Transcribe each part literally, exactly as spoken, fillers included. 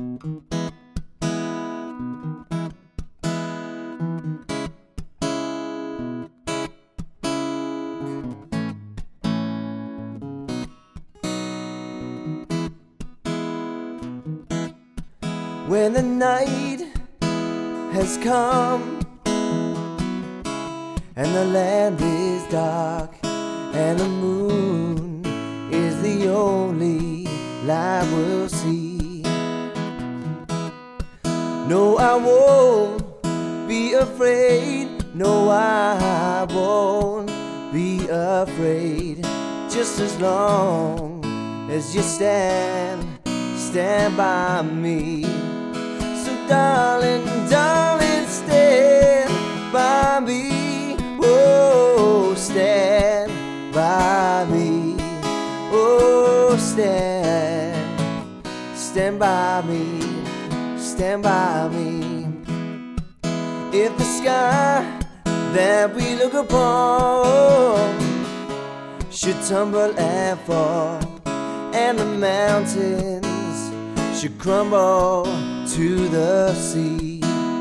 When the night has come and the land is dark and the moon is the only light we'll see, no, I won't be afraid. No, I won't be afraid. Just as long as you stand, stand by me. So darling, darling, stand by me. Oh, stand by me. Oh, stand, stand by me. Stand by me. If the sky that we look upon should tumble and fall, and the mountains should crumble to the sea,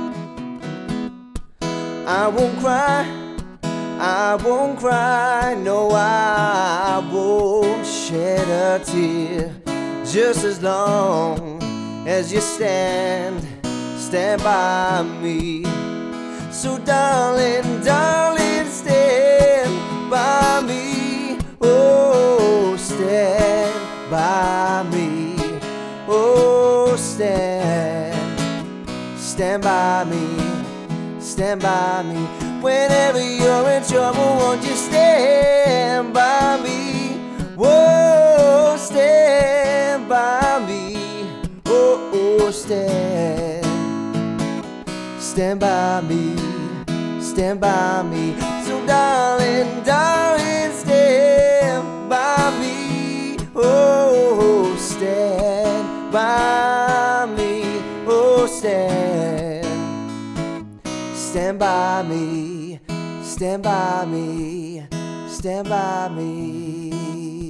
I won't cry, I won't cry, no, I won't shed a tear. Just as long as you stand, stand by me. So darling, darling, stand by me. Oh, stand by me. Oh, stand, stand by me, stand by me. Whenever you're in trouble, won't you stand by me? Whoa, stand by me. Oh, oh, stand, stand by me, stand by me. So darling, darling, stand by me. Oh, stand by me. Oh, stand, stand by me, stand by me, stand by me.